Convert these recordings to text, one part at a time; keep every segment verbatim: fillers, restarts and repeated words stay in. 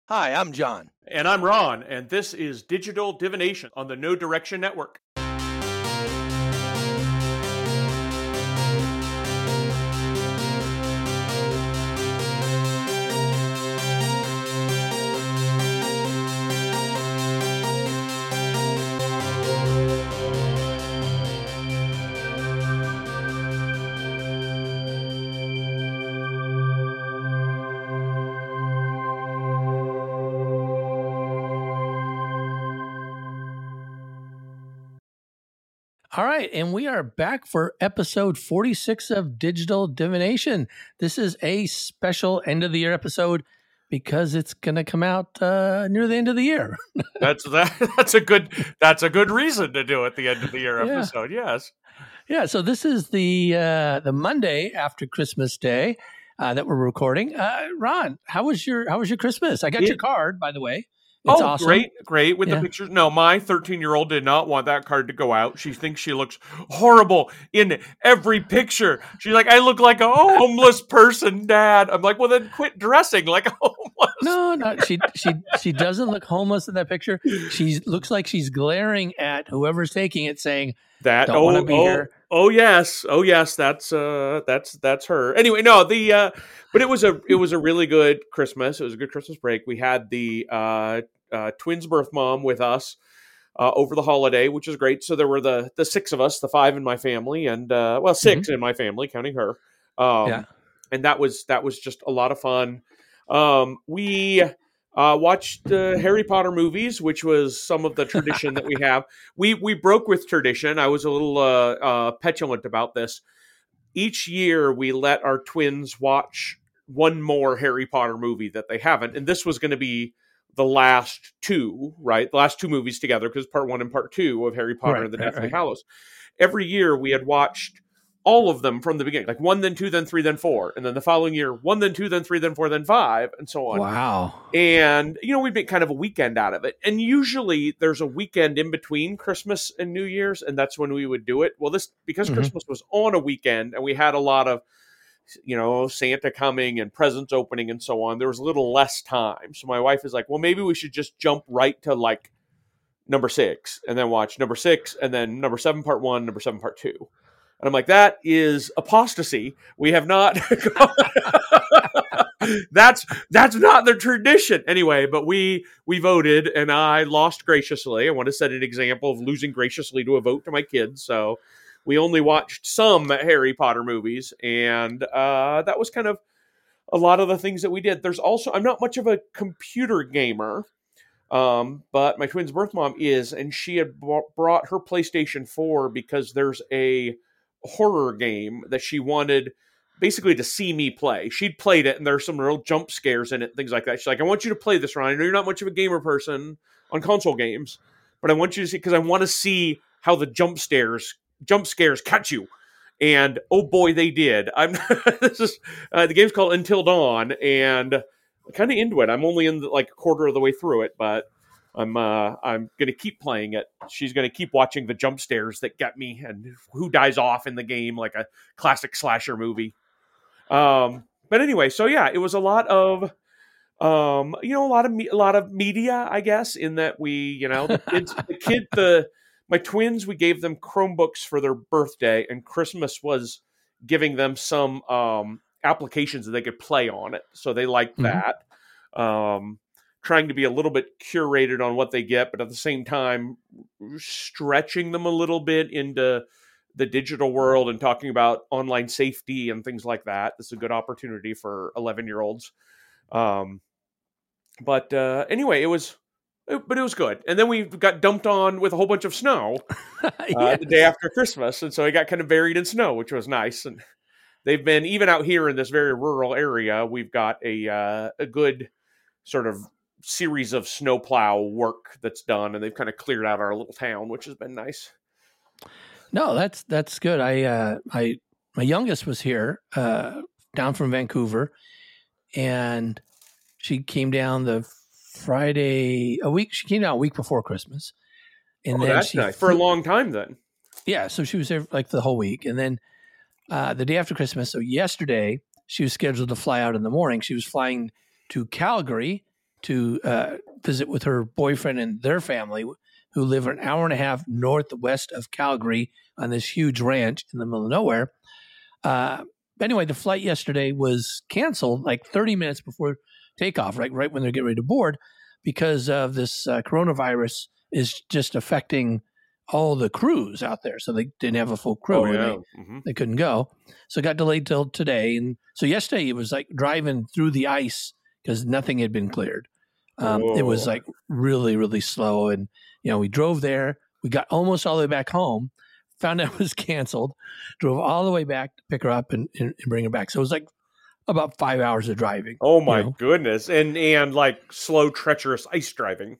Hi, I'm John. And I'm Ron, and this is Digital Divination on the No Direction Network. All right, and we are back for episode forty-six of Digital Divination. This is a special end of the year episode because it's going to come out uh, near the end of the year. that's that. That's a good. That's a good reason to do it. The end of the year Yeah. episode. Yes. Yeah. So this is the uh, the Monday after Christmas Day uh, that we're recording. Uh, Ron, how was your how was your Christmas? I got It- your card, by the way. It's oh, awesome. great, great with Yeah. the pictures. No, my thirteen-year-old did not want that card to go out. She thinks she looks horrible in every picture. She's like, I look like a homeless person, Dad. I'm like, well, then quit dressing like a homeless. No, no, she she she doesn't look homeless in that picture. She looks like she's glaring at whoever's taking it, saying, That Don't oh wanna be oh, here. oh yes oh yes that's uh that's that's her. Anyway, no the uh but it was a it was a really good Christmas. It was a good Christmas break. We had the uh, uh twins' birth mom with us uh, over the holiday, which is great. So there were the the six of us, the five in my family, and uh, well six in my family, counting her. Um, Yeah. and that was that was just a lot of fun. Um, we. Uh, watched uh, Harry Potter movies, which was some of the tradition that we have. We we broke with tradition. I was a little uh, uh, petulant about this. Each year, we let our twins watch one more Harry Potter movie that they haven't, and this was going to be the last two, right? The last two movies together, because part one and part two of Harry Potter Right, and the right, Deathly right. Hallows. Every year, we had watched all of them from the beginning, like one, then two, then three, then four, and then the following year, one, then two, then three, then four, then five, and so on. Wow. And, you know, we make kind of a weekend out of it. And usually there's a weekend in between Christmas and New Year's, and that's when we would do it. Well, this, because Mhm. Christmas was on a weekend and we had a lot of, you know, Santa coming and presents opening and so on, there was a little less time. So my wife is like, well, maybe we should just jump right to like number six and then watch number six and then number seven, part one, number seven, part two. And I'm like, that is apostasy. We have not. that's that's not the tradition anyway. But we we voted, and I lost graciously. I want to set an example of losing graciously to a vote to my kids. So we only watched some Harry Potter movies, and uh, that was kind of a lot of the things that we did. There's also I'm not much of a computer gamer. Um, but my twin's birth mom is, and she had b- brought her PlayStation four because there's a horror game that she wanted basically to see me play. She'd played it, and there's some real jump scares in it, things like that. She's like, I want you to play this, Ron. I know you're not much of a gamer person on console games, but I want you to see, because I want to see how the jump scares, jump scares catch you. And oh boy, they did. I'm this is uh, the game's called Until Dawn, and I'm kind of into it. I'm only in the, like a quarter of the way through it, but I'm uh, I'm gonna keep playing it. She's gonna keep watching the jump scares that get me, and who dies off in the game, like a classic slasher movie. Um, but anyway, so yeah, it was a lot of, um, you know, a lot of me- a lot of media, I guess, in that we, you know, the kids, the kid, the my twins, we gave them Chromebooks for their birthday, and Christmas was giving them some um, applications that they could play on it, so they liked Mhm. that. Um, trying to be a little bit curated on what they get, but at the same time, stretching them a little bit into the digital world and talking about online safety and things like that. This is a good opportunity for eleven year olds. Um, but uh, anyway, it was, it, but it was good. And then we got dumped on with a whole bunch of snow uh, Yes. the day after Christmas. And so I got kind of buried in snow, which was nice. And they've been, even out here in this very rural area, we've got a, uh, a good sort of series of snowplow work that's done, and they've kind of cleared out our little town, which has been nice. No, that's that's good. I uh, I my youngest was here uh, down from Vancouver, and she came down the Friday a week. She came down a week before Christmas, and Oh, then that's she nice. For a flew- long time then. yeah. So she was there like the whole week, and then uh, the day after Christmas. So yesterday she was scheduled to fly out in the morning. She was flying to Calgary to uh, visit with her boyfriend and their family, who live an hour and a half northwest of Calgary on this huge ranch in the middle of nowhere. Uh, anyway, the flight yesterday was canceled like thirty minutes before takeoff, right, right when they're getting ready to board, because of this uh, coronavirus is just affecting all the crews out there. So they didn't have a full crew. Oh, yeah. They, Mm-hmm. they couldn't go. So it got delayed till today. And so yesterday it was like driving through the ice because nothing had been cleared. Um, it was like really, really slow. And, you know, we drove there. We got almost all the way back home, found out it was canceled, drove all the way back to pick her up and, and, and bring her back. So it was like about five hours of driving. Oh, my you know? goodness. And, and like slow, treacherous ice driving.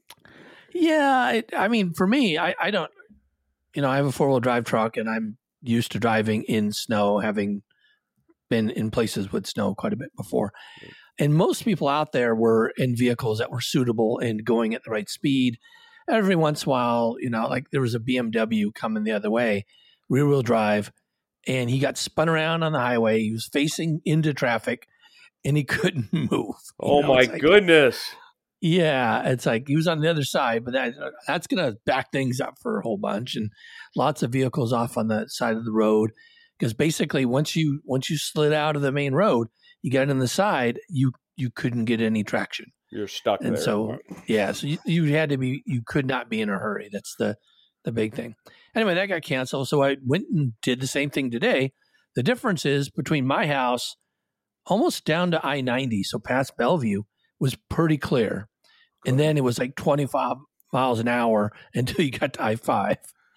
Yeah. It, I mean, for me, I, I don't, you know, I have a four-wheel drive truck and I'm used to driving in snow, having been in places with snow quite a bit before. And most people out there were in vehicles that were suitable and going at the right speed. Every once in a while, you know, like there was a B M W coming the other way, rear-wheel drive, and he got spun around on the highway. He was facing into traffic and he couldn't move. You Oh, know, my it's like, goodness. yeah, it's like he was on the other side, but that that's going to back things up for a whole bunch, and lots of vehicles off on the side of the road. Because basically, once you once you slid out of the main road, you got on the side, you you couldn't get any traction. You're stuck And there. so, yeah, so you, you had to be, you could not be in a hurry. That's the the big thing. Anyway, that got canceled. So I went and did the same thing today. The difference is between my house, almost down to I ninety, so past Bellevue, was pretty clear. And then it was like twenty-five miles an hour until you got to I five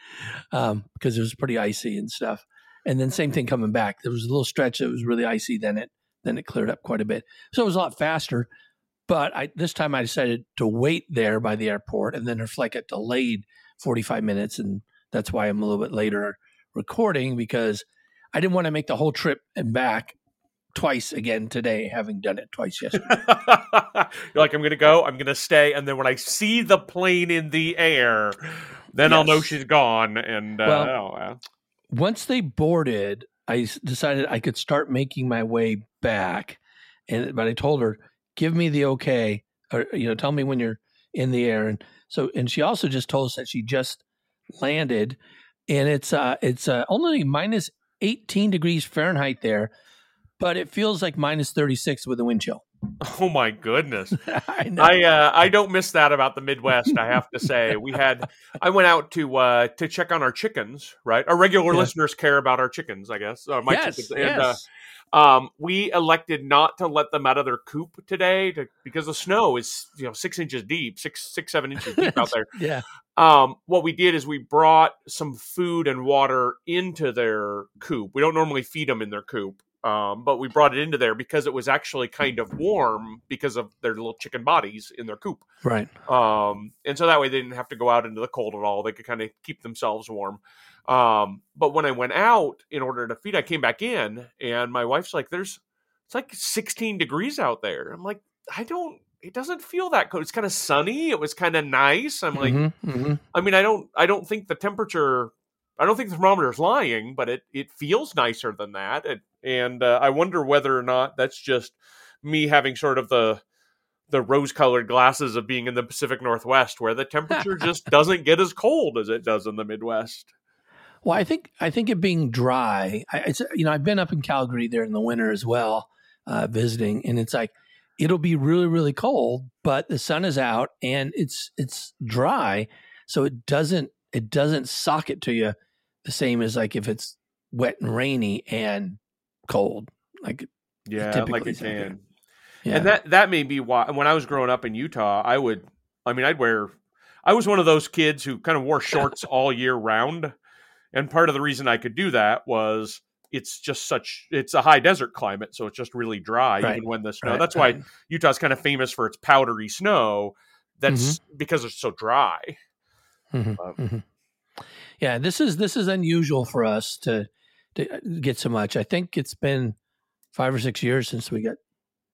um, because it was pretty icy and stuff. And then same thing coming back. There was a little stretch that was really icy. Then it then it cleared up quite a bit. So it was a lot faster. But I, this time I decided to wait there by the airport, and then her flight got delayed forty-five minutes. And that's why I'm a little bit later recording, because I didn't want to make the whole trip and back twice again today, having done it twice yesterday. You're like, I'm going to go, I'm going to stay. And then when I see the plane in the air, then yes. I'll know she's gone. And uh, well, oh, well. Once they boarded, I decided I could start making my way back. And but I told her, give me the okay, or, you know, tell me when you're in the air. And so, and she also just told us that she just landed, and it's uh, it's uh, only minus eighteen degrees Fahrenheit there, but it feels like minus thirty-six with a wind chill. Oh my goodness! I know. I uh, I don't miss that about the Midwest. I have to say, we had I went out to uh, to check on our chickens. Right, our regular Yeah. listeners care about our chickens, I guess. Uh, my yes, chickens. yes. And, uh, um, we elected not to let them out of their coop today to, because the snow is you know six inches deep, six six seven inches deep out there. Yeah. Um, what we did is we brought some food and water into their coop. We don't normally feed them in their coop. Um, but we brought it into there because it was actually kind of warm because of their little chicken bodies in their coop. Right. Um, and so that way they didn't have to go out into the cold at all. They could kind of keep themselves warm. Um, but when I went out in order to feed, I came back in and my wife's like, there's, it's like sixteen degrees out there. I'm like, I don't, it doesn't feel that cold. It's kind of sunny. It was kind of nice. I'm like, mm-hmm, mm-hmm. I mean, I don't, I don't think the temperature, I don't think the thermometer is lying, but it, it feels nicer than that. It, And uh, I wonder whether or not that's just me having sort of the the rose-colored glasses of being in the Pacific Northwest, where the temperature just doesn't get as cold as it does in the Midwest. Well, I think I think it being dry. I, it's you know I've been up in Calgary there in the winter as well, uh, visiting, and it's like it'll be really really cold, but the sun is out and it's it's dry, so it doesn't it doesn't sock it to you the same as like if it's wet and rainy and cold, like yeah, like it can. Yeah. And that that may be why when I was growing up in Utah, I would, I mean, I'd wear. I was one of those kids who kind of wore shorts all year round, and part of the reason I could do that was it's just such it's a high desert climate, so it's just really dry right. even when the snow. Right. That's right. why Utah's kind of famous for its powdery snow. That's mm-hmm. because it's so dry. Mm-hmm. Uh, mm-hmm. Yeah, this is this is unusual for us to. to get so much. I think it's been five or six years since we got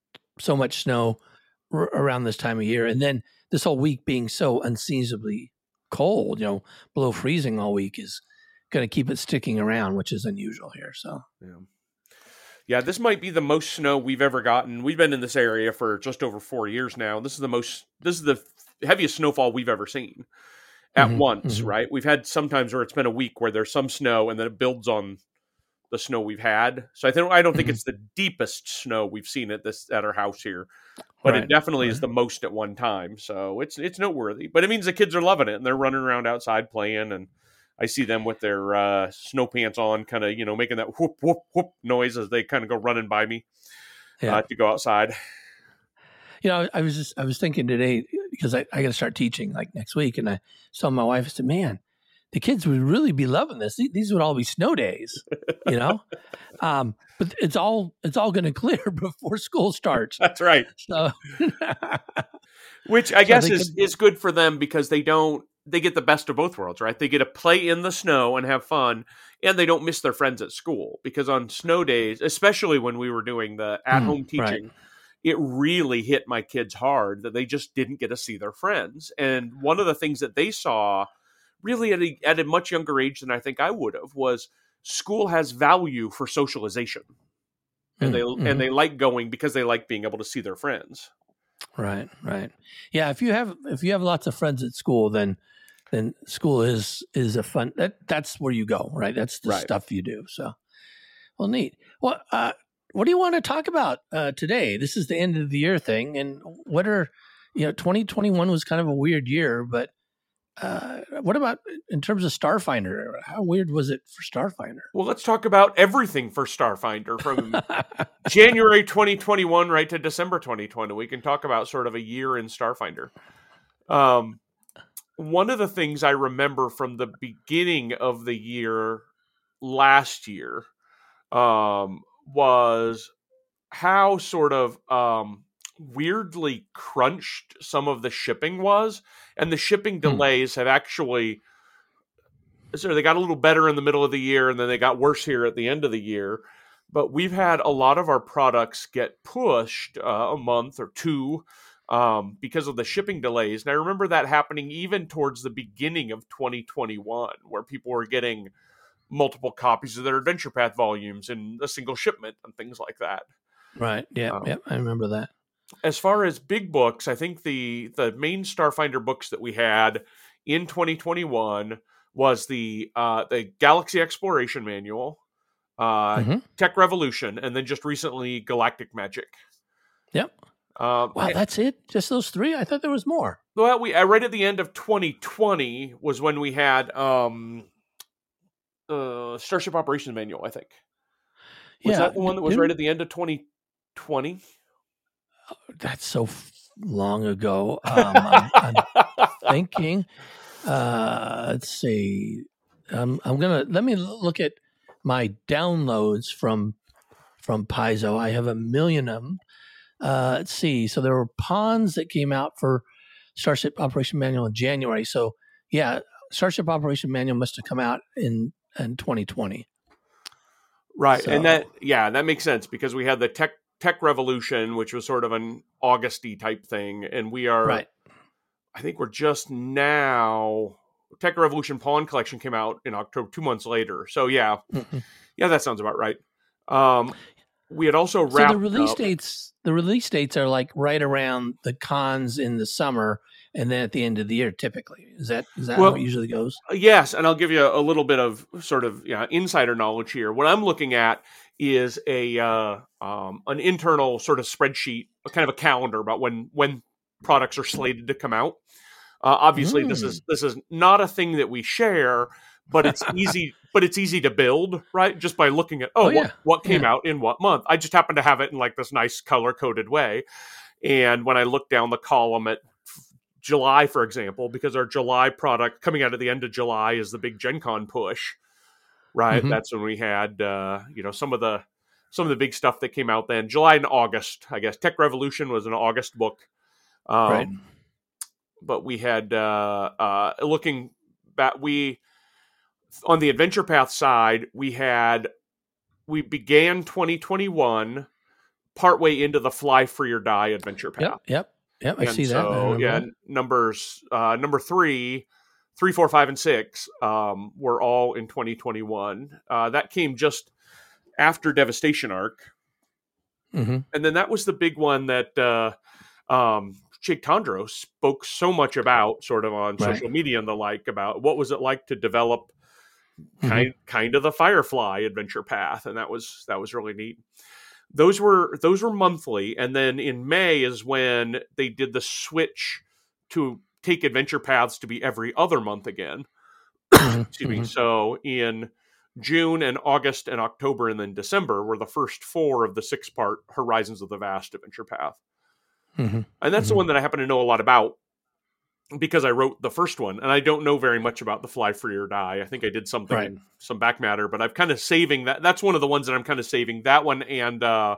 so much snow r- around this time of year. And then this whole week being so unseasonably cold, you know, below freezing all week is going to keep it sticking around, which is unusual here. So, yeah. Yeah, this might be the most snow we've ever gotten. We've been in this area for just over four years now. This is the most, this is the heaviest snowfall we've ever seen at Mm-hmm, once, mm-hmm. right? We've had sometimes where it's been a week where there's some snow and then it builds on the snow we've had. So I think I don't think Mm-hmm. it's the deepest snow we've seen at this at our house here, but Right, it definitely right. is the most at one time. So it's it's noteworthy. But it means the kids are loving it and they're running around outside playing, and I see them with their uh, snow pants on, kind of, you know, making that whoop whoop whoop noise as they kind of go running by me Yeah. uh, to go outside. You know, I was just I was thinking today because I, I got to start teaching like next week, and I saw my wife. I said, "Man, the kids would really be loving this. These would all be snow days, you know." um, but it's all it's all going to clear before school starts. That's right. So, Which I so guess they is, could, is good for them because they don't they get the best of both worlds, right? They get to play in the snow and have fun, and they don't miss their friends at school, because on snow days, especially when we were doing the at home mm, right. teaching, it really hit my kids hard that they just didn't get to see their friends. And one of the things that they saw really at a, at a much younger age than I think I would have was school has value for socialization. And Mm, they mm-hmm. and they like going because they like being able to see their friends. Right, right. Yeah, if you have if you have lots of friends at school, then then school is is a fun that that's where you go, right? That's the Right. stuff you do. So, well, neat. Well, uh, what do you want to talk about uh, today? This is the end of the year thing, and what are you know? twenty twenty-one was kind of a weird year, but uh, what about in terms of Starfinder? How weird was it for Starfinder? Well, let's talk about everything for Starfinder from January twenty twenty-one right to December twenty twenty. We can talk about sort of a year in Starfinder. Um, one of the things I remember from the beginning of the year last year um, was how sort of um, weirdly crunched some of the shipping was. And the shipping delays hmm. have actually... So they got a little better in the middle of the year, and then they got worse here at the end of the year. But we've had a lot of our products get pushed uh, a month or two um, because of the shipping delays. And I remember that happening even towards the beginning of twenty twenty-one, where people were getting multiple copies of their Adventure Path volumes in a single shipment and things like that. Right. Yeah. Um, yep. I remember that. As far as big books, I think the the main Starfinder books that we had in twenty twenty-one was the uh, the Galaxy Exploration Manual, uh, mm-hmm. Tech Revolution, and then just recently Galactic Magic. Yep. Um, wow, that's it? Just those three? I thought there was more. Well, we uh, right at the end of twenty twenty was when we had um, uh, Starship Operations Manual, I think. Was yeah, that the one that was right at the end of twenty twenty? Oh, that's so f- long ago. Um, I'm, I'm thinking... Uh, let's see. Um, I'm gonna let me look at my downloads from from Paizo. I have a million of them. Uh, let's see. So there were Pawns that came out for Starship Operation Manual in January. So yeah, Starship Operation Manual must have come out in in twenty twenty. Right, so, and that yeah, that makes sense because we had the Tech Tech Revolution, which was sort of an Augusty type thing, and we are right. I think we're just now... Tech Revolution Pawn Collection came out in October, two months later. So, yeah. Mm-hmm. Yeah, that sounds about right. Um, we had also wrapped So the release up... dates, the release dates are like right around the cons in the summer and then at the end of the year, typically. Is that is that well, how it usually goes? Yes, and I'll give you a, a little bit of sort of yeah, insider knowledge here. What I'm looking at is a uh, um, an internal sort of spreadsheet, a kind of a calendar about when when products are slated to come out. Uh, obviously, mm. this is this is not a thing that we share, but it's easy. But it's easy to build, right? Just by looking at oh, oh yeah. what, what came yeah. out in what month. I just happen to have it in like this nice color coded way. And when I look down the column at July, for example, because our July product coming out at the end of July is the big Gen Con push, right? Mm-hmm. That's when we had uh, you know some of the some of the big stuff that came out then. July and August, I guess. Tech Revolution was an August book. Um, right. But we had, uh, uh, looking back, we, on the Adventure Path side, we had, we began twenty twenty-one partway into the Fly Free or Die Adventure Path. Yep, yep, yep. I and see so, that. yeah, that. numbers, uh, number three, three, four, five, and six um, were all in twenty twenty-one. Uh, that came just after Devastation Arc. Mm-hmm. And then that was the big one that uh, um, Jake Tondros spoke so much about, sort of on Right. social media and the like, about what was it like to develop kind Mm-hmm. kind of the Firefly adventure path, and that was that was really neat. Those were those were monthly, and then in May is when they did the switch to take adventure paths to be every other month again. Mm-hmm. Excuse me. Mm-hmm. So in June and August and October and then December were the first four of the six part Horizons of the Vast adventure path. Mm-hmm. And that's Mm-hmm. the one that I happen to know a lot about because I wrote the first one, and I don't know very much about the Fly Free or Die. I think I did something Right. in some back matter, but I'm kind of saving that. That's one of the ones that I'm kind of saving. That one and uh,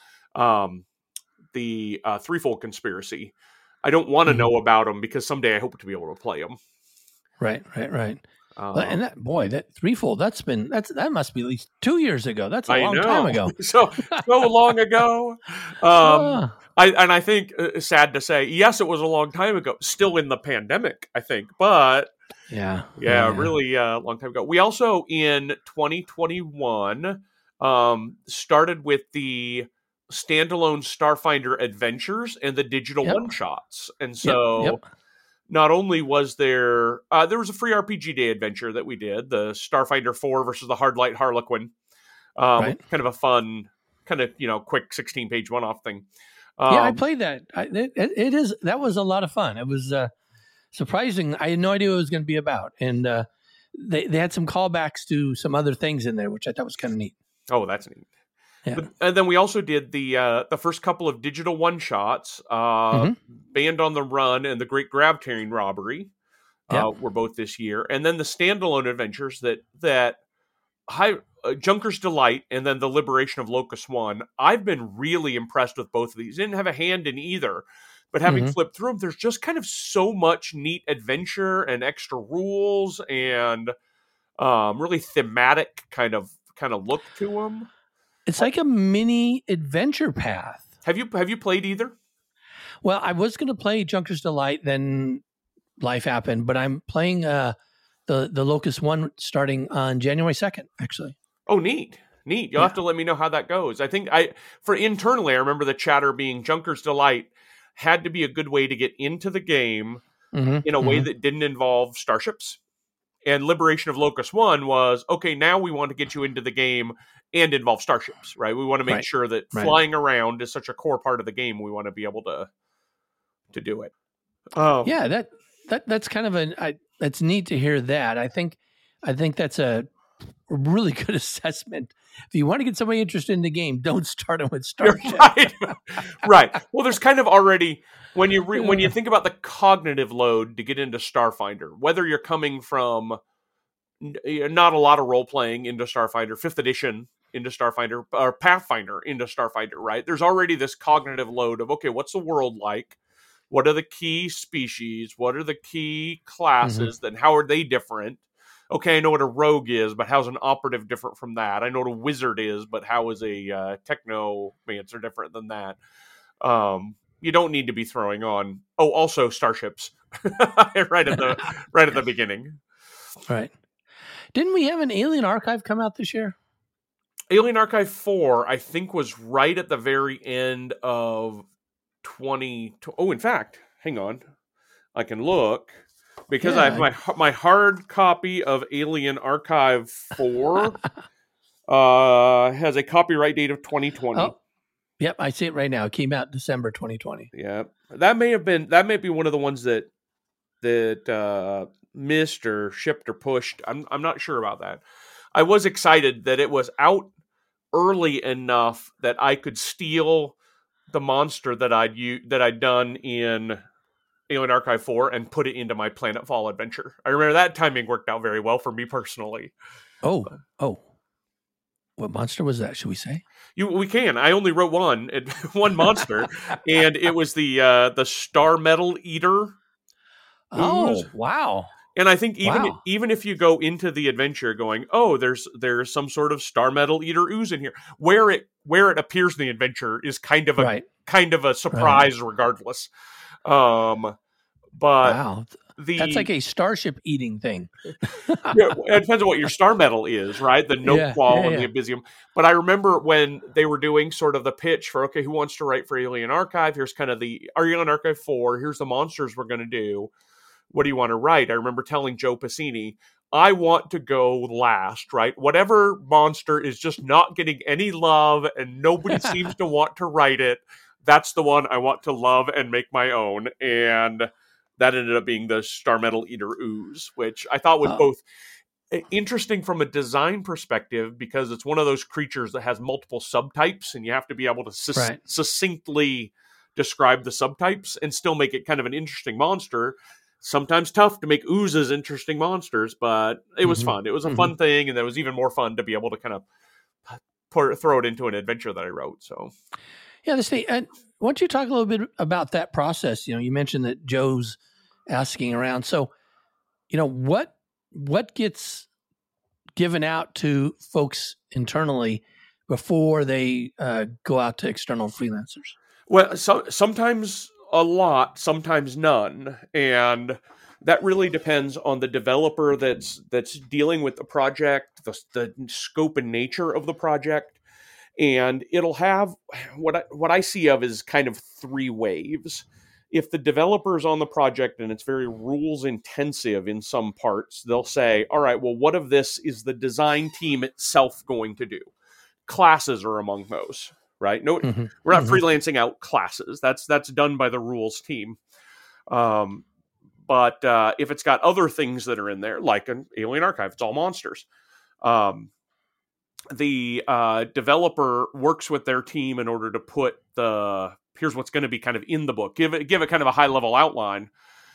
um, the uh, Threefold Conspiracy. I don't want to Mm-hmm. know about them because someday I hope to be able to play them. Right. Right. Right. Um, Well, and that boy, that threefold, that's been that's that must be at least two years ago. That's a I long know. time ago. so so long ago. Um, Ah, I and I think uh, sad to say, yes, it was a long time ago. Still in the pandemic, I think, but yeah, yeah, really a uh, long time ago. We also in twenty twenty-one um, started with the standalone Starfinder adventures and the digital Yep. one shots, and Yep. so. Yep. Not only was there, uh, there was a free R P G Day adventure that we did, the Starfinder four versus the Hardlight Harlequin. Um, Right. Kind of a fun, kind of, you know, quick sixteen page one off thing. Um, Yeah, I played that. I, it, it is that was a lot of fun. It was uh, surprising. I had no idea what it was going to be about, and uh, they they had some callbacks to some other things in there, which I thought was kind of neat. Oh, that's neat. Yeah. But, and then we also did the uh, the first couple of digital one shots, uh, Mhm. Band on the Run and the Great Grab Tearing Robbery, uh, Yep. were both this year, and then the standalone adventures that that high uh, Junker's Delight and then the Liberation of Locust One. I've been really impressed with both of these. Didn't have a hand in either, but having Mhm. flipped through them, there's just kind of so much neat adventure and extra rules and um, really thematic kind of kind of look to them. It's like a mini adventure path. Have you have you played either? Well, I was going to play Junker's Delight, then life happened, but I'm playing uh, the the Locust One starting on January second, actually. Oh, neat, neat. You'll Yeah. have to let me know how that goes. I think I for internally, I remember the chatter being Junker's Delight had to be a good way to get into the game Mm-hmm. in a way that didn't involve starships. And Liberation of Locust One was, okay, now we want to get you into the game and involve starships, right? We want to make Right. sure that Right. flying around is such a core part of the game. We want to be able to to do it. Oh, Yeah, that that that's kind of an I, that's neat to hear that. I think I think that's a really good assessment. If you want to get somebody interested in the game, don't start them with Starship. right, right. Well, there's kind of already when you re, when you think about the cognitive load to get into Starfinder, whether you're coming from n- not a lot of role playing into Starfinder, fifth edition into Starfinder, or Pathfinder into Starfinder, right? There's already this cognitive load of, okay, what's the world like? What are the key species? What are the key classes? Then how are they different? Okay, I know what a rogue is, but how's an operative different from that? I know what a wizard is, but how is a uh, technomancer different than that? Um, you don't need to be throwing on. Oh, also starships, right at the right at the beginning. Right. Didn't we have an Alien Archive come out this year? Alien Archive four, I think, was right at the very end of twenty. Oh, in fact, hang on, I can look. Because Yeah. I have my my hard copy of Alien Archive four uh, has a copyright date of twenty twenty. Oh, yep, I see it right now. It came out December twenty twenty. Yeah, that may have been that may be one of the ones that that uh, missed or shipped or pushed. I'm I'm not sure about that. I was excited that it was out early enough that I could steal the monster that I'd u- that I'd done in Alien Archive four and put it into my Planetfall adventure. I remember that timing worked out very well for me personally. Oh, oh. What monster was that, should we say? You, we can. I only wrote one, it, one monster, and it was the uh, the Star Metal Eater. Oh, ooze. wow. And I think even Wow. even if you go into the adventure going, oh, there's there's some sort of Star Metal Eater ooze in here, where it where it appears in the adventure is kind of a Right. kind of a surprise, regardless. Um, But wow. the That's like a starship eating thing. yeah, it depends on what your star medal is, right? The note Yeah, qual yeah, and yeah. the Abyssium. But I remember when they were doing sort of the pitch for, okay, who wants to write for Alien Archive? Here's kind of the Alien Archive four. Here's the monsters we're going to do. What do you want to write? I remember telling Joe Passini, I want to go last, right? Whatever monster is just not getting any love and nobody seems to want to write it, that's the one I want to love and make my own. And that ended up being the Star Metal Eater Ooze, which I thought was Oh, both interesting from a design perspective because it's one of those creatures that has multiple subtypes and you have to be able to sus- right. succinctly describe the subtypes and still make it kind of an interesting monster. Sometimes tough to make oozes interesting monsters, but it was Mhm. fun. It was a Mhm. fun thing, and it was even more fun to be able to kind of pour, throw it into an adventure that I wrote. So, Yeah, this thing. And why don't you talk a little bit about that process? You know, you mentioned that Joe's asking around. So, you know, what what gets given out to folks internally before they uh, go out to external freelancers? well, so, sometimes a lot, sometimes none, and that really depends on the developer that's that's dealing with the project, the, the scope and nature of the project, and it'll have what I, what I see of is kind of three waves. If the developer is on the project and it's very rules intensive in some parts, they'll say, all right, well, what of this is the design team itself going to do? Classes are among those, right? No, Mm-hmm. we're not Mm-hmm. freelancing out classes. That's that's done by the rules team. Um, but uh, if it's got other things that are in there, like an Alien Archive, it's all monsters. Um, the uh, developer works with their team in order to put the here's what's going to be kind of in the book. Give it give it kind of a high level outline,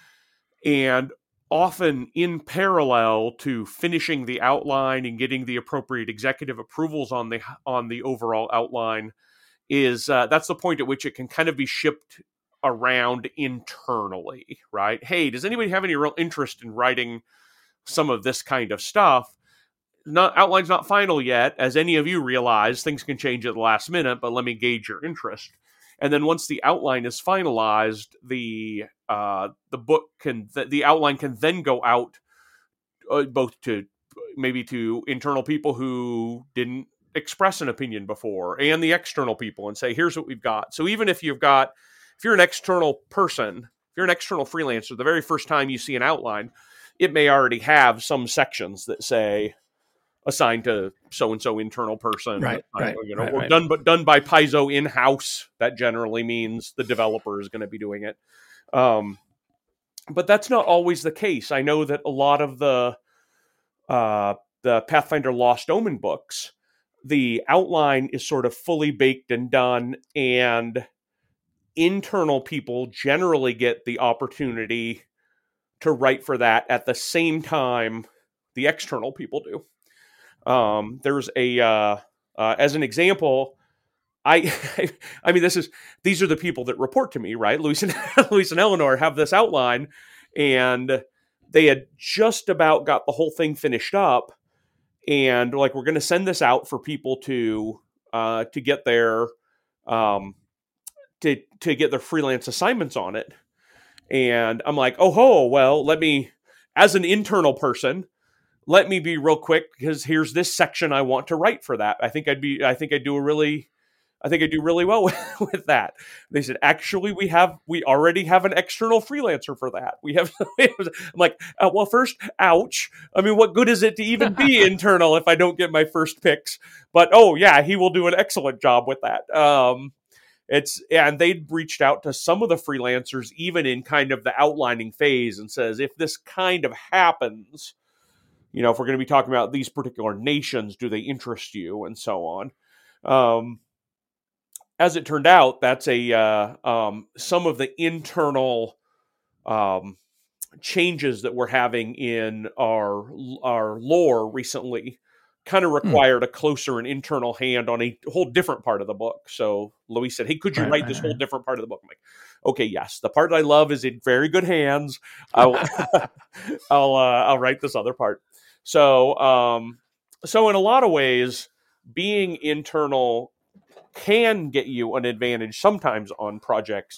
and often in parallel to finishing the outline and getting the appropriate executive approvals on the on the overall outline is uh, that's the point at which it can kind of be shipped around internally, right? Hey, does anybody have any real interest in writing some of this kind of stuff? Not outline's not final yet, as any of you realize. Things can change at the last minute, but let me gauge your interest. And then once the outline is finalized, the uh, the book can th- the outline can then go out uh, both to maybe to internal people who didn't express an opinion before and the external people and say, here's what we've got. So even if you've got, if you're an external person, if you're an external freelancer, the very first time you see an outline, it may already have some sections that say assigned to so-and-so internal person, Right, right, you know, right, or right. done, but done by Paizo in-house. That generally means the developer is going to be doing it. Um, but that's not always the case. I know that a lot of the uh, the Pathfinder Lost Omen books, the outline is sort of fully baked and done, and internal people generally get the opportunity to write for that at the same time the external people do. Um, there's a, uh, uh, as an example, I, I mean, this is these are the people that report to me, right? Luis and Luis and Eleanor have this outline, and they had just about got the whole thing finished up, and like we're going to send this out for people to uh, to get their um, to to get their freelance assignments on it. And I'm like, oh ho, well, let me, as an internal person, let me be real quick because here's this section I want to write for that. I think I'd be, I think I'd do a really, I think I do really well with, with that. They said, actually, we have, we already have an external freelancer for that. We have, I'm like, uh, well, first, ouch. I mean, what good is it to even be internal if I don't get my first picks? But, oh yeah, he will do an excellent job with that. Um, it's, and they'd reached out to some of the freelancers, even in kind of the outlining phase, and says, if this kind of happens, you know, if we're going to be talking about these particular nations, do they interest you, and so on. Um, as it turned out, that's a uh, um, some of the internal um, changes that we're having in our our lore recently kind of required a closer and internal hand on a whole different part of the book. So Luis said, hey, could you Right, write right, this right. whole different part of the book? I'm like, okay, yes. The part I love is in very good hands. I'll I'll uh, I'll write this other part. So um, so in a lot of ways, being internal can get you an advantage sometimes on projects.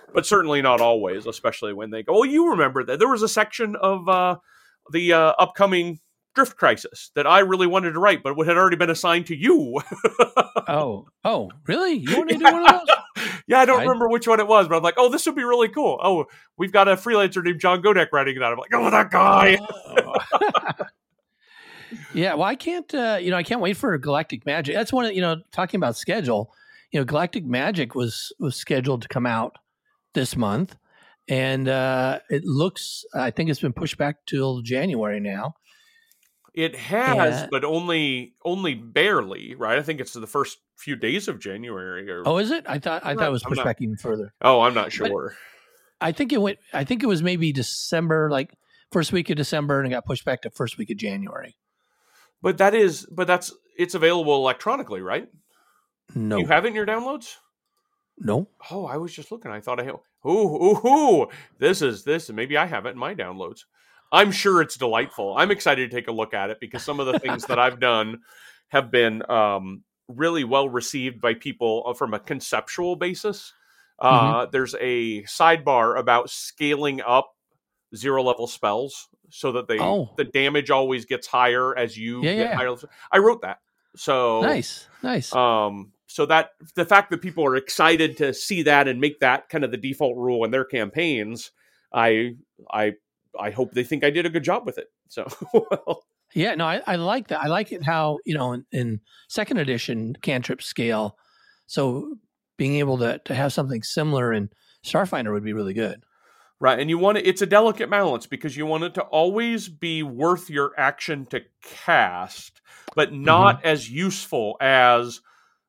but certainly not always, especially when they go, oh, you remember that there was a section of uh, the uh, upcoming Drift Crisis that I really wanted to write, but what had already been assigned to you. oh, oh, really? You want to do one of those? Yeah, I don't I- remember which one it was, but I'm like, oh, this would be really cool. Oh, we've got a freelancer named John Godek writing that. I'm like, oh, that guy. Oh. Yeah, well, I can't, uh, you know, I can't wait for Galactic Magic. That's one of, you know, talking about schedule, you know, Galactic Magic was was scheduled to come out this month, and uh, it looks, I think it's been pushed back till January now. It has, Yeah. but only only barely, right? I think it's the first few days of January. Or Oh, is it? I thought I I'm thought not- it was I'm pushed not- back even further. Oh, I'm not sure. I think it went. I think it was maybe December, like first week of December, and it got pushed back to first week of January. But that is, but that's it's available electronically, right? No, You have it in your downloads? no. Oh, I was just looking. I thought I had. Ooh, ooh, ooh. This is this. Maybe I have it in my downloads. I'm sure it's delightful. I'm excited to take a look at it because some of the things that I've done have been um, really well received by people from a conceptual basis. Uh, Mm-hmm. There's a sidebar about scaling up zero level spells so that they Oh. the damage always gets higher as you Yeah, get yeah. higher. I wrote that. So Nice, nice. um, so that the fact that people are excited to see that and make that kind of the default rule in their campaigns, I I I hope they think I did a good job with it. So well, Yeah, no, I, I like that. I like it how, you know, in, in second edition cantrip scale, so being able to, to have something similar in Starfinder would be really good. right, and you want it, it's a delicate balance because you want it to always be worth your action to cast, but not as useful as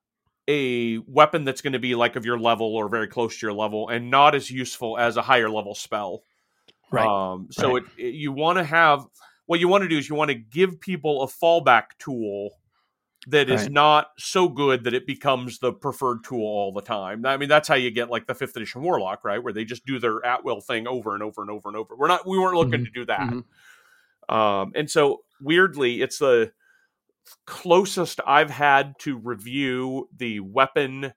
a weapon that's going to be like of your level or very close to your level, and not as useful as a higher level spell. Right. Um, so right. It, it you want to have what you want to do is you want to give people a fallback tool that is Right. not so good that it becomes the preferred tool all the time. I mean, that's how you get like the fifth edition Warlock, right? Where they just do their at will thing over and over and over and over. We're not, we weren't looking Mhm. to do that. Mhm. Um, and so weirdly, it's the closest I've had to review the weapon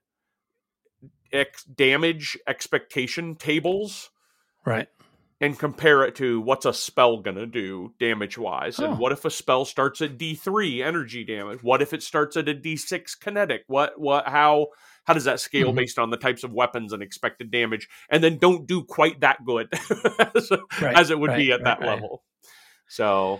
ex- damage expectation tables Right. and compare it to what's a spell going to do damage wise. Oh. And what if a spell starts at D three energy damage? What if it starts at a D six kinetic? What, what, how, how does that scale Mhm. based on the types of weapons and expected damage? And then don't do quite that good as, Right. as it would right, be at right, that right. level. So,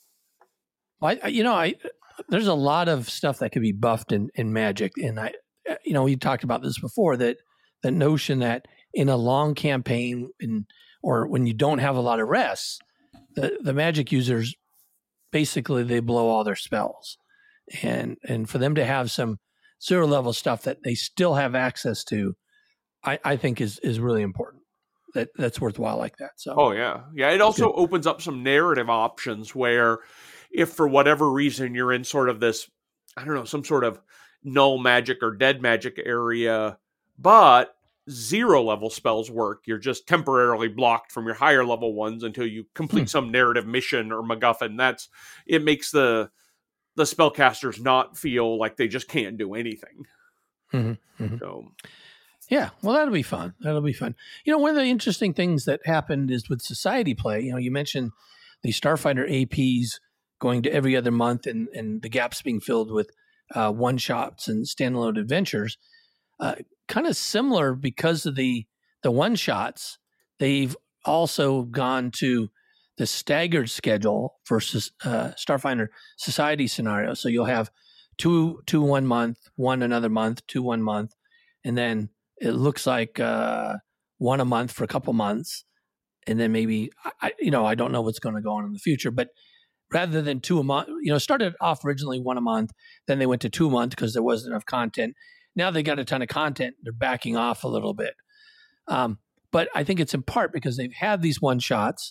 Well, I, I- you know, I there's a lot of stuff that could be buffed in, in Magic, and I, you know, we talked about this before, that the notion that in a long campaign, in or when you don't have a lot of rests, the the Magic users basically they blow all their spells, and and for them to have some zero level stuff that they still have access to, I, I think is is really important. That that's worthwhile like that. So, oh yeah. Yeah. It also opens up some narrative options where if for whatever reason you're in sort of this, I don't know, some sort of null magic or dead magic area, but zero level spells work. You're just temporarily blocked from your higher level ones until you complete Hmm. some narrative mission or MacGuffin. That's it makes the the spellcasters not feel like they just can't do anything. Mhm, mhm. So Yeah, well, that'll be fun. That'll be fun. You know, one of the interesting things that happened is with Society play. You know, you mentioned the Starfinder A Ps going to every other month, and and the gaps being filled with uh, one shots and standalone adventures. Uh, kind of similar because of the the one shots. They've also gone to the staggered schedule versus uh, Starfinder Society scenario. So you'll have two two one month, one another month, two one month, and then it looks like uh, one a month for a couple months, and then maybe I, you know I don't know what's going to go on in the future, but rather than two a month, you know, started off originally one a month, then they went to two a month because there wasn't enough content. Now they got a ton of content; they're backing off a little bit, um, but I think it's in part because they've had these one shots,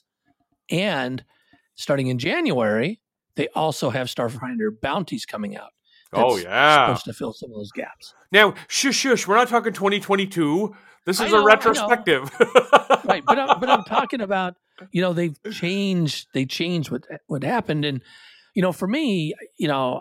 and starting in January, they also have Starfinder bounties coming out. oh That's yeah. supposed to fill some of those gaps. Now shush shush, we're not talking twenty twenty-two. This I is know, I a know. retrospective. Right, but I'm, but I'm talking about, you know, they've changed they changed what what happened, and you know, for me, you know,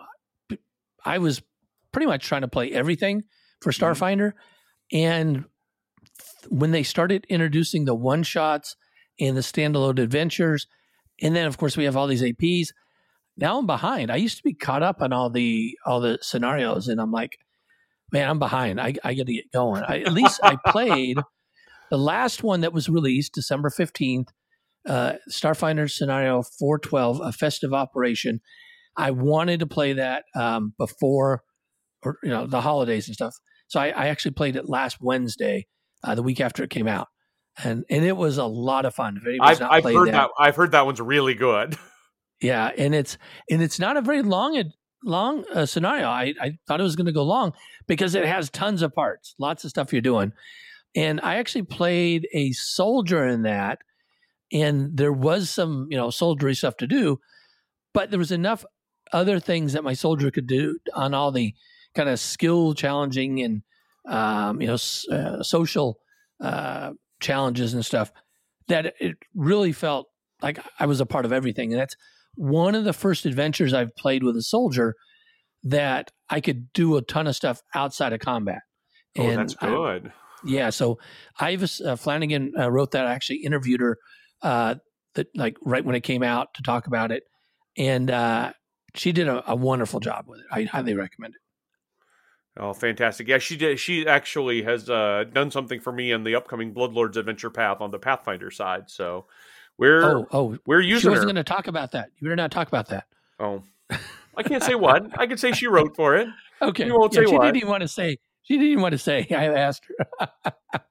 I was pretty much trying to play everything for Starfinder, and when they started introducing the one shots and the standalone adventures, and then of course we have all these A Ps. Now I'm behind. I used to be caught up on all the all the scenarios, and I'm like, man, I'm behind. I I got to get going. I, at least I played the last one that was released December fifteenth, uh, Starfinder Scenario four twelve, A Festive Operation. I wanted to play that um, before, or you know, the holidays and stuff. So I, I actually played it last Wednesday, uh, the week after it came out, and and it was a lot of fun. If anybody's I've, not I've played heard that, that. I've heard that one's really good. yeah, and it's and it's not a very long long uh, scenario. I, I thought it was going to go long because it has tons of parts, lots of stuff you're doing. And I actually played a soldier in that, and there was some, you know, soldiery stuff to do, but there was enough other things that my soldier could do on all the kind of skill challenging and, um, you know, uh, social uh, challenges and stuff that it really felt like I was a part of everything. And that's one of the first adventures I've played with a soldier that I could do a ton of stuff outside of combat. Oh, and that's good. I, yeah. So Ivis uh, Flanagan uh, wrote that. I actually interviewed her uh, that like right when it came out to talk about it. And uh, she did a, a wonderful job with it. I highly recommend it. Oh, fantastic. Yeah, she did. She actually has uh, done something for me in the upcoming Bloodlords Adventure Path on the Pathfinder side. So we're, oh, oh, we're using she wasn't her. going to talk about that. You better not talk about that. Oh, I can't say what. I can say she wrote for it. Okay. You won't yeah, say she what. didn't even want to say. She didn't even want to say. I asked her.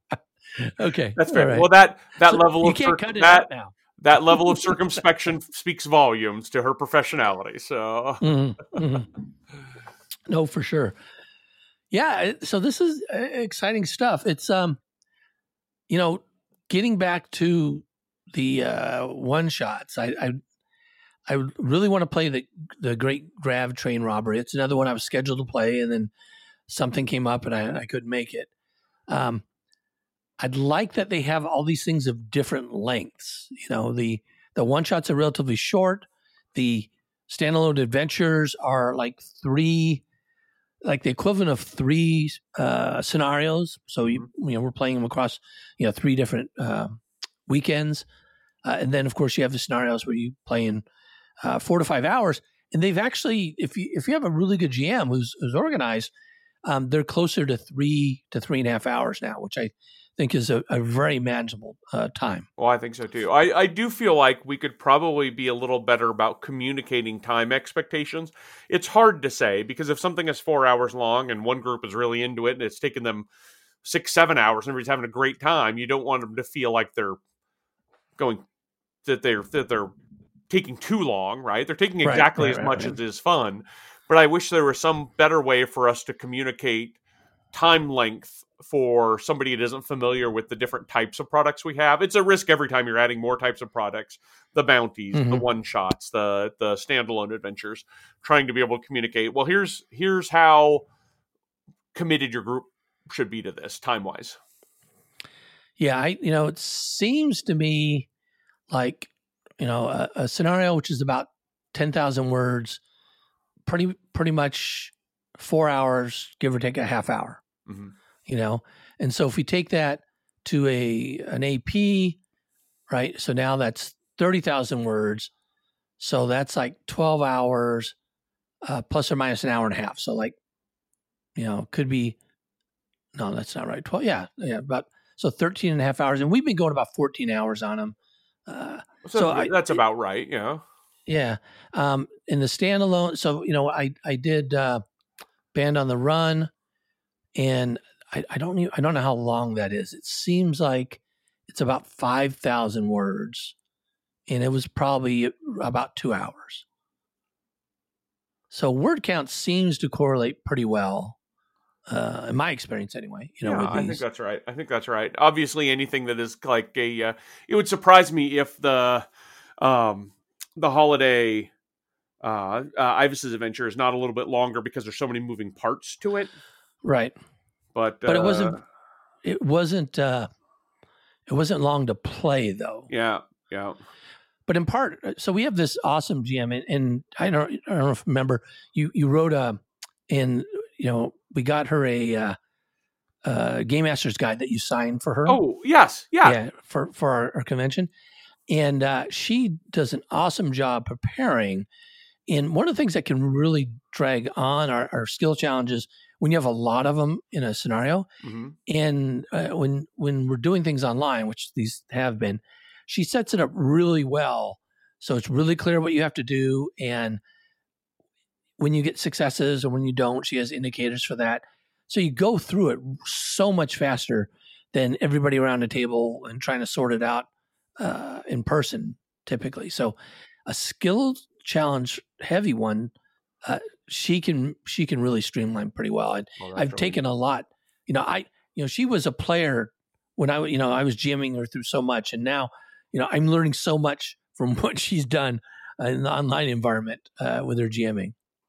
Okay. That's fair. Right. Well, that, that so level you of can't cir- cut it that, out now. that level of circumspection speaks volumes to her professionality. So mm-hmm. Mm-hmm. No, for sure. Yeah. So this is exciting stuff. It's, um, you know, getting back to the uh, one shots. I, I, I really want to play the the Great Grav Train Robbery. It's another one I was scheduled to play, and then something came up, and I, I couldn't make it. Um, I'd like that they have all these things of different lengths. You know, the the one shots are relatively short. The standalone adventures are like three, like the equivalent of three uh, scenarios. So you you know we're playing them across you know three different uh, weekends, uh, and then of course you have the scenarios where you play in uh, four to five hours. And they've actually, if you if you have a really good G M who's who's organized, um, they're closer to three to three and a half hours now, which I think is a, a very manageable uh, time. Well, I think so too. I, I do feel like we could probably be a little better about communicating time expectations. It's hard to say because if something is four hours long and one group is really into it and it's taken them six, seven hours and everybody's having a great time, you don't want them to feel like they're going that they're that they're taking too long, right? They're taking exactly right, right, as much right. as is fun. But I wish there was some better way for us to communicate time length for somebody that isn't familiar with the different types of products we have. It's a risk every time you're adding more types of products, the bounties, mm-hmm. the one shots, the the standalone adventures, trying to be able to communicate, well, here's here's how committed your group should be to this time-wise. Yeah, I you know, it seems to me like, you know, a, a scenario which is about ten thousand words, pretty pretty much four hours, give or take a half hour. Mm-hmm. You know, and so if we take that to a an A P, right? So now that's thirty thousand words. So that's like twelve hours, uh, plus or minus an hour and a half. So like, you know, could be, no, that's not right. twelve, yeah, yeah, about, so thirteen and a half hours. And we've been going about fourteen hours on them. Uh, so so that's, I, that's about right, yeah. Yeah. Um, in the standalone, so, you know, I, I did uh, Band on the Run, and I, I don't even, I don't know how long that is. It seems like it's about five thousand words, and it was probably about two hours. So word count seems to correlate pretty well, uh, in my experience anyway. You know, yeah, with these. I think that's right. I think that's right. Obviously, anything that is like a, uh, it would surprise me if the, um, the holiday, uh, uh, Ivis's Adventure is not a little bit longer because there's so many moving parts to it. Right. But, but uh, it wasn't, it wasn't, uh, it wasn't long to play though. Yeah. Yeah. But in part, so we have this awesome G M, and, and I don't, I don't know if you remember, you, you wrote a, and, you know, we got her a, uh, uh, Game Master's Guide that you signed for her. Oh, yes. Yeah. Yeah, for, for our, our convention. And uh, she does an awesome job preparing. And one of the things that can really drag on our, our skill challenges when you have a lot of them in a scenario, Mm-hmm. and uh, when when we're doing things online, which these have been, she sets it up really well. So it's really clear what you have to do. And when you get successes or when you don't, she has indicators for that. So you go through it so much faster than everybody around the table and trying to sort it out uh, in person typically. So a skill challenge heavy one, uh, she can she can really streamline pretty well. And Oh, that's I've really taken good. a lot. You know, I you know she was a player when I you know I was GMing her through so much, and now you know I'm learning so much from what she's done in the online environment uh, with her GMing.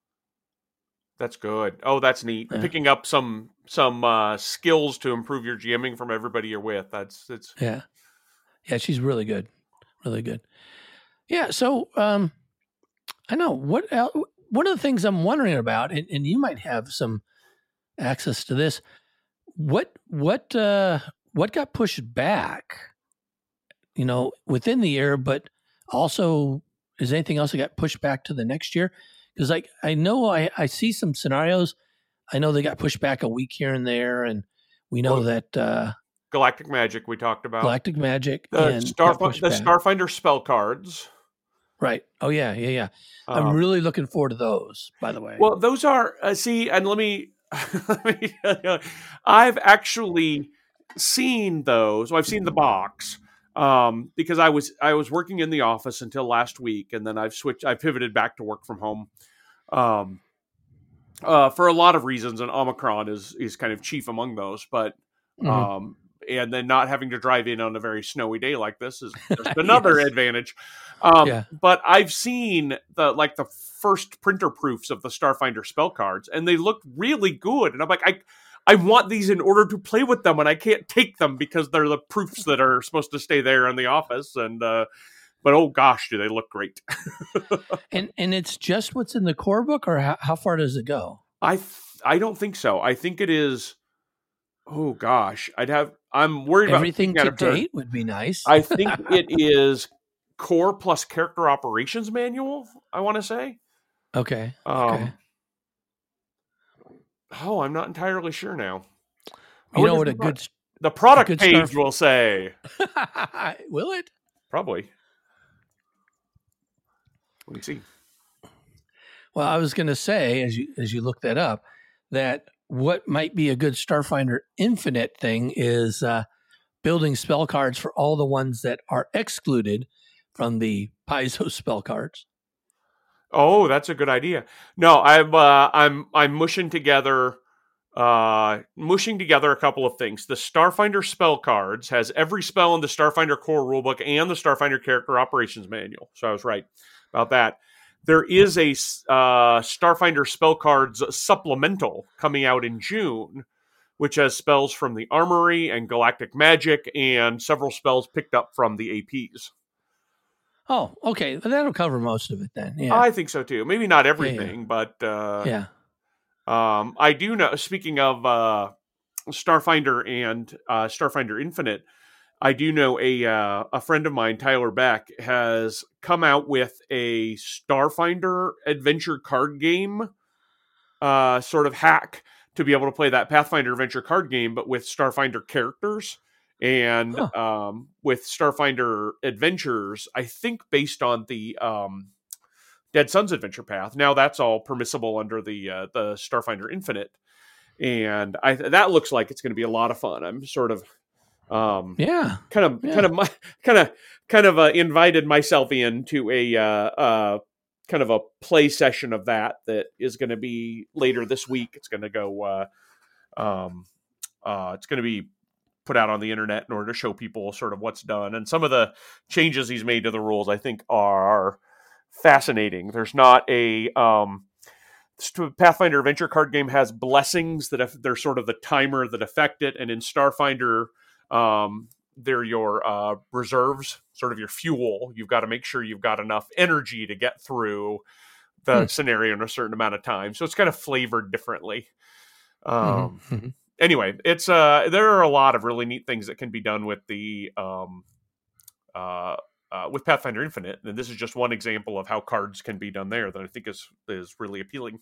That's good. Oh, that's neat. Yeah. Picking up some some uh, skills to improve your GMing from everybody you're with. That's it's Yeah, yeah, she's really good, really good. Yeah, so um, I know what el- one of the things I'm wondering about, and, and you might have some access to this. What what uh, what got pushed back? You know, within the year, but also is anything else that got pushed back to the next year? Because like I know I, I see some scenarios. I know they got pushed back a week here and there, and we know Well, that uh, Galactic Magic we talked about. Galactic Magic The and Starf- got pushed the back. Starfinder spell cards. Right. Oh yeah, yeah, yeah. I'm Um, really looking forward to those. By the way. Well, those are uh, see, and let me, let me I've actually seen those. Well, I've seen the box um, because I was I was working in the office until last week, and then I've switched. I pivoted back to work from home um, uh, for a lot of reasons, and Omicron is is kind of chief among those. But Mhm. um, and then not having to drive in on a very snowy day like this is just another Yes. advantage. Um, Yeah. But I've seen the like the first printer proofs of the Starfinder spell cards, and they look really good. And I'm like, I, I want these in order to play with them, and I can't take them because they're the proofs that are supposed to stay there in the office. And uh, but oh gosh, do they look great? And and it's just what's in the core book, or how, how far does it go? I th- I don't think so. I think it is. Oh gosh, I'd have. I'm worried about Everything speaking out to of turn. date would be nice. I think it is core plus character operations manual. I want to say. Okay. Um, Okay. Oh, I'm not entirely sure now. You know what the a pro- good s- the product good page Starf- will say. will it? Probably. Let me see. Well, I was going to say, as you as you look that up, that what might be a good Starfinder Infinite thing is uh, building spell cards for all the ones that are excluded from the Paizo spell cards. Oh, that's a good idea. No, I'm uh, I'm I'm mushing together uh mushing together a couple of things. The Starfinder spell cards has every spell in the Starfinder core rulebook and the Starfinder character operations manual. So I was right about that. There is a uh, Starfinder spell cards supplemental coming out in June, which has spells from the Armory and Galactic Magic and several spells picked up from the A Ps. Oh, okay. Well, that'll cover most of it then. Yeah. I think so too. Maybe not Yeah, everything, yeah. but uh, yeah. um, I do know. Speaking of uh, Starfinder and uh, Starfinder Infinite, I do know a uh, a friend of mine, Tyler Beck, has come out with a Starfinder adventure card game, uh, sort of hack to be able to play that Pathfinder adventure card game, but with Starfinder characters and Huh. um, with Starfinder Adventures. I think based on the um, Dead Sun's adventure path. Now that's all permissible under the uh, the Starfinder Infinite, and I that looks like it's going to be a lot of fun. I'm sort of. Um, Yeah. kind of, Yeah. kind of, kind of, kind of uh, invited myself into a uh, uh, kind of a play session of that that is going to be later this week. It's going to go. Uh, um, uh, it's going to be put out on the internet in order to show people sort of what's done, and some of the changes he's made to the rules I think are fascinating. There's not a um, Pathfinder adventure card game has blessings that have, they're sort of the timer that affect it, and in Starfinder. Um, they're your uh, reserves, sort of your fuel. You've got to make sure you've got enough energy to get through the Hmm. scenario in a certain amount of time. So it's kind of flavored differently. Um, Mm-hmm. anyway, it's uh, there are a lot of really neat things that can be done with the um, uh, uh, with Pathfinder Infinite, and this is just one example of how cards can be done there that I think is is really appealing.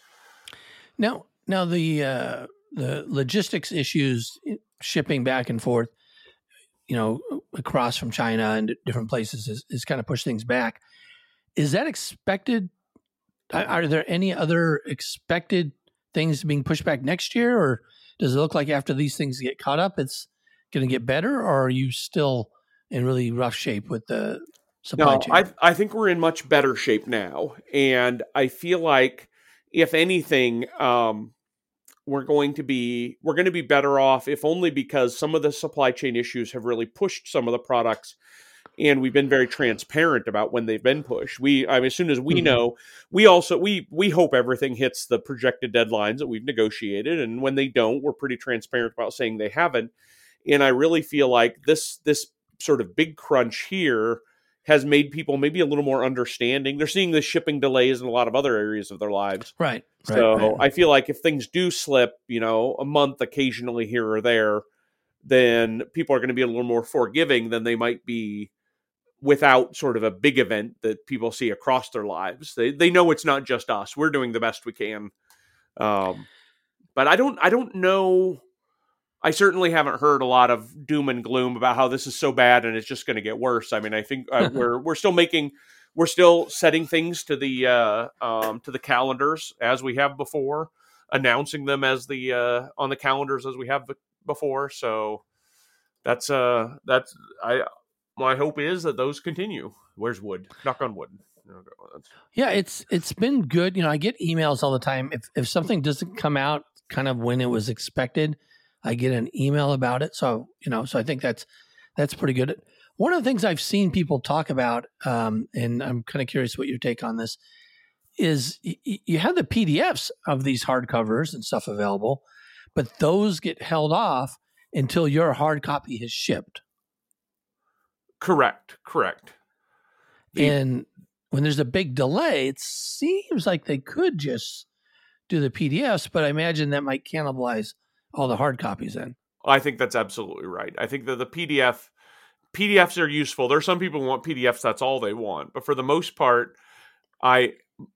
Now, now the uh, the logistics issues, shipping back and forth, you know, across from China and different places is, is kind of pushed things back. Is that expected? Are there any other expected things being pushed back next year, or does it look like after these things get caught up, it's going to get better, or are you still in really rough shape with the supply no, chain? I I think we're in much better shape now, and I feel like if anything, um, we're going to be we're going to be better off, if only because some of the supply chain issues have really pushed some of the products. And we've been very transparent about when they've been pushed. We, I mean, as soon as we mm-hmm. know, we also we we hope everything hits the projected deadlines that we've negotiated. And when they don't, we're pretty transparent about saying they haven't. And I really feel like this this sort of big crunch here has made people maybe a little more understanding. They're seeing the shipping delays in a lot of other areas of their lives. Right. So right, right. I feel like if things do slip, you know, a month occasionally here or there, then people are going to be a little more forgiving than they might be without sort of a big event that people see across their lives. They they know it's not just us. We're doing the best we can. Um, but I don't I don't know. I certainly haven't heard a lot of doom and gloom about how this is so bad and it's just going to get worse. I mean, I think uh, we're we're still making we're still setting things to the uh, um, to the calendars as we have before, announcing them as the uh, on the calendars as we have before. So that's uh that's I. My hope is that those continue. Where's wood? Knock on wood. Yeah, it's it's been good. You know, I get emails all the time. If if something doesn't come out kind of when it was expected, I get an email about it. So, you know, so I think that's that's pretty good. One of the things I've seen people talk about, um, and I'm kind of curious what your take on this, is y- you have the P D Fs of these hardcovers and stuff available, but those get held off until your hard copy has shipped. Correct, correct. The, and when there's a big delay, it seems like they could just do the P D Fs, but I imagine that might cannibalize all the hard copies in. I think that's absolutely right. I think that the P D F, P D Fs are useful. There are some people who want P D Fs, that's all they want. But for the most part, I,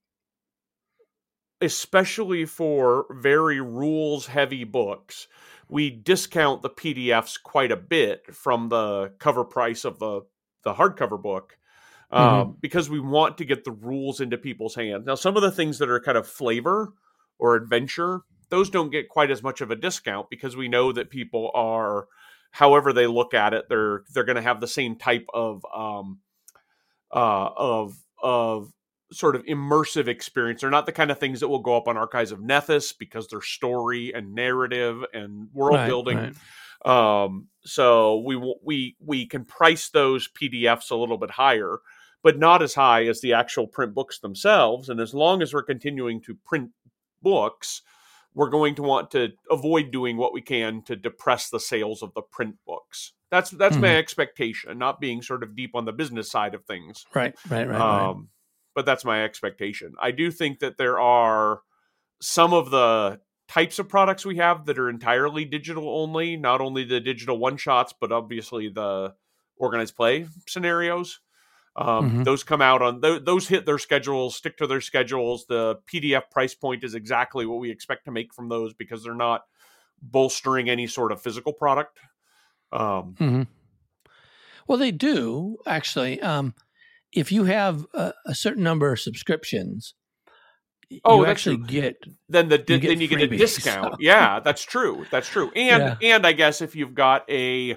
especially for very rules-heavy books, we discount the P D Fs quite a bit from the cover price of the, the hardcover book um, mm-hmm. because we want to get the rules into people's hands. Now, some of the things that are kind of flavor or adventure, those don't get quite as much of a discount because we know that people are, however they look at it, they're they're going to have the same type of um, uh, of of sort of immersive experience. They're not the kind of things that will go up on Archives of Nethys because they're story and narrative and world right, building. Right. Um, so we we we can price those P D Fs a little bit higher, but not as high as the actual print books themselves. And as long as we're continuing to print books, we're going to want to avoid doing what we can to depress the sales of the print books. That's that's mm-hmm. my expectation, not being sort of deep on the business side of things. Right, right, right. Um, right. But that's my expectation. I do think that there are some of the types of products we have that are entirely digital only, not only the digital one-shots, but obviously the organized play scenarios. Um, mm-hmm. Those come out on, th- those hit their schedules, stick to their schedules. The P D F price point is exactly what we expect to make from those because they're not bolstering any sort of physical product. Um, mm-hmm. Well, they do, actually. Um, if you have a, a certain number of subscriptions, oh, you actually true. get then the di- you get then you get a freebies, discount. So. Yeah, that's true. That's true. And Yeah. and I guess if you've got a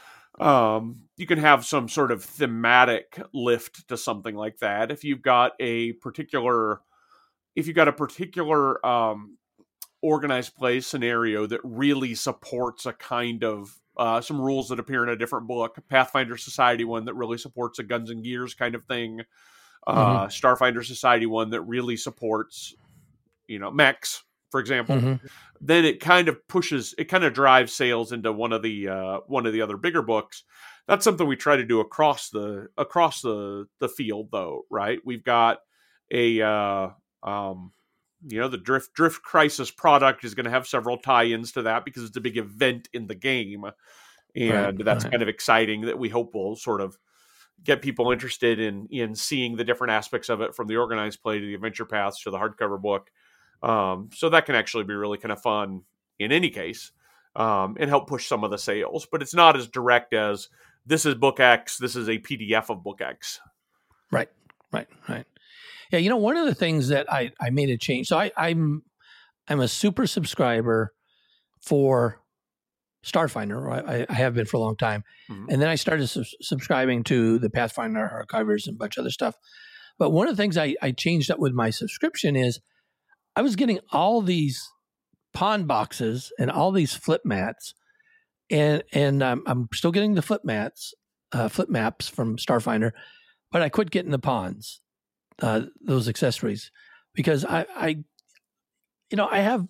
um you can have some sort of thematic lift to something like that. If you've got a particular if you've got a particular um organized play scenario that really supports a kind of uh, some rules that appear in a different book, Pathfinder Society one that really supports a Guns and Gears kind of thing, uh, mm-hmm. Starfinder Society one that really supports, you know, mechs, for example, mm-hmm. then it kind of pushes, it kind of drives sales into one of the uh, one of the other bigger books. That's something we try to do across the across the the field, though, right? We've got a uh, um, you know, the Drift Drift Crisis product is going to have several tie-ins to that because it's a big event in the game. And right, that's right. kind of exciting that we hope will sort of get people interested in in seeing the different aspects of it, from the organized play to the adventure paths to the hardcover book. Um, so that can actually be really kind of fun in any case, um, and help push some of the sales. But it's not as direct as this is book X, this is a P D F of book X. Right, right, right. Yeah, you know, one of the things that I, I made a change. So I, I'm I'm a super subscriber for Starfinder. I, I have been for a long time. Mm-hmm. And then I started su- subscribing to the Pathfinder Archivers and a bunch of other stuff. But one of the things I, I changed up with my subscription is I was getting all these pawn boxes and all these flip mats. And and um, I'm still getting the flip mats, uh, flip maps from Starfinder, but I quit getting the pawns, uh, those accessories, because I, I, you know, I have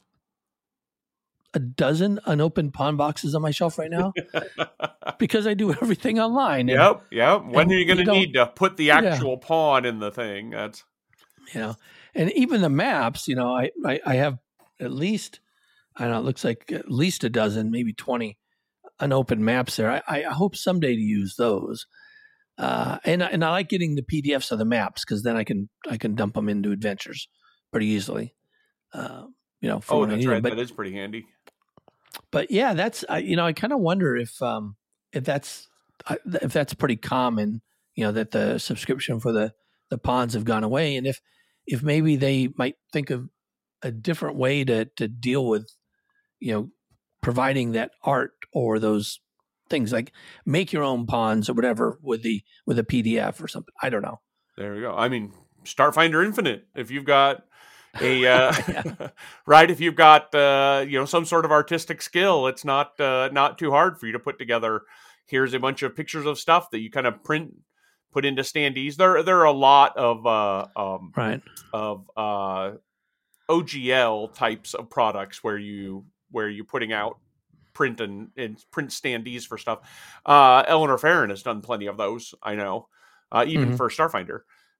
a dozen unopened pawn boxes on my shelf right now because I do everything online. And, yep, yep. When are you going to need to put the actual yeah. pawn in the thing? That's, you know, and even the maps. You know, I, I, I have at least, I don't know, it looks like at least a dozen, maybe twenty unopened maps there. I, I hope someday to use those. Uh, and and I like getting the P D Fs of the maps because then I can I can dump them into adventures pretty easily. Uh, you know, for oh, when I that's need right. them. But, that is pretty handy. But yeah, that's uh, you know, I kind of wonder if um, if that's uh, if that's pretty common. You know, that the subscription for the the pawns have gone away, and if if maybe they might think of a different way to to deal with, you know, providing that art or those things, like make your own pawns or whatever with the with a P D F or something. I don't know. There you go. I mean, Starfinder Infinite. If you've got a uh, right, if you've got uh, you know, some sort of artistic skill, it's not uh, not too hard for you to put together. Here's a bunch of pictures of stuff that you kind of print, put into standees. There there are a lot of uh, um, right of uh, O G L types of products where you where you're putting out print and, and print standees for stuff. Uh, Eleanor Farron has done plenty of those, I know, uh, even mm-hmm. for Starfinder.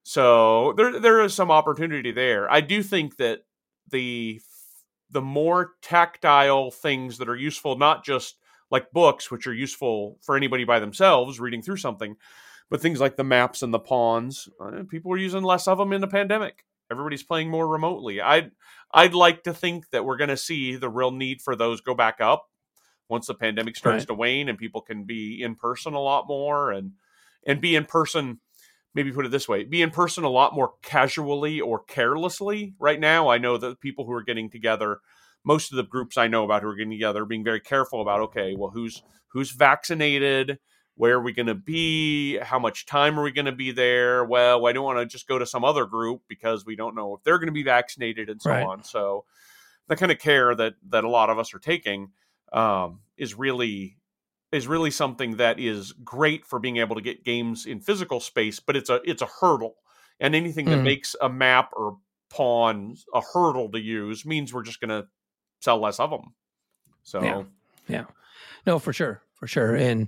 So there there is some opportunity there. I do think that the the more tactile things that are useful, not just like books, which are useful for anybody by themselves reading through something, but things like the maps and the pawns, uh, people are using less of them in the pandemic. Everybody's playing more remotely. I'd I'd like to think that we're going to see the real need for those go back up once the pandemic starts right. to wane and people can be in person a lot more and and be in person. Maybe put it this way, be in person a lot more casually or carelessly. Right now, I know that people who are getting together, most of the groups I know about who are getting together, are being very careful about, okay, well, who's who's vaccinated? Where are we going to be? How much time are we going to be there? Well, I don't want to just go to some other group because we don't know if they're going to be vaccinated and so right. on. So the kind of care that that a lot of us are taking um, is really... is really something that is great for being able to get games in physical space, but it's a it's a hurdle. And anything that mm. makes a map or pawn a hurdle to use means we're just going to sell less of them. So, yeah. yeah. No, for sure. For sure. And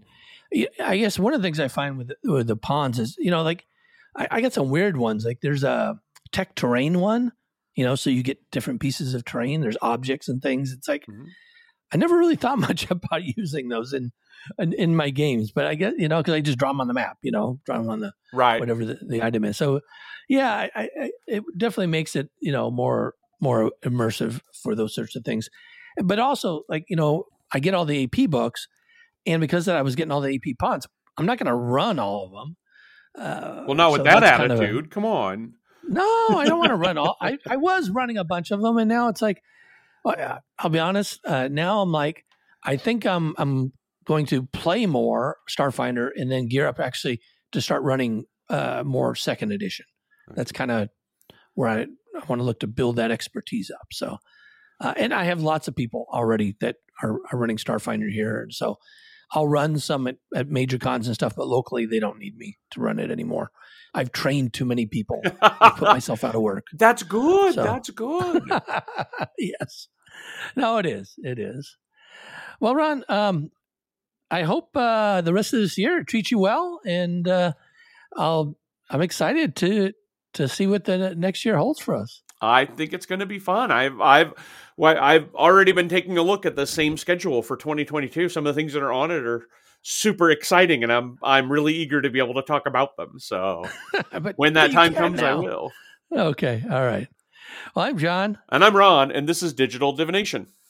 I guess one of the things I find with, with the pawns is, you know, like I, I got some weird ones. Like there's a tech terrain one, you know, so you get different pieces of terrain. There's objects and things. It's like, mm-hmm. I never really thought much about using those in in, in my games, but I guess, you know, because I just draw them on the map, you know, draw them on the right, whatever the, the item is. So, yeah, I, I, it definitely makes it, you know, more more immersive for those sorts of things. But also, like, you know, I get all the A P books, and because that I was getting all the A P pawns, I'm not going to run all of them. Uh, well, not with so that attitude. Kind of a, Come on. No, I don't want to run all. I, I was running a bunch of them, and now it's like, well, I'll be honest. Uh, now I'm like, I think I'm I'm going to play more Starfinder and then gear up actually to start running uh, more second edition. That's kind of where I, I want to look to build that expertise up. So, uh, and I have lots of people already that are, are running Starfinder here, and so I'll run some at, at major cons and stuff, but locally they don't need me to run it anymore. I've trained too many people. I put myself out of work. That's good. So. That's good. Yes. No, it is. It is. Well, Ron, um, I hope uh, the rest of this year treats you well, and uh, I'll. I'm excited to to see what the next year holds for us. I think it's going to be fun. I've I've well, I've already been taking a look at the same schedule for twenty twenty-two. Some of the things that are on it are super exciting, and I'm I'm really eager to be able to talk about them. So but when that you time can comes, I now. will. Okay. All right. Well, I'm John. And I'm Ron, and this is Digital Divination.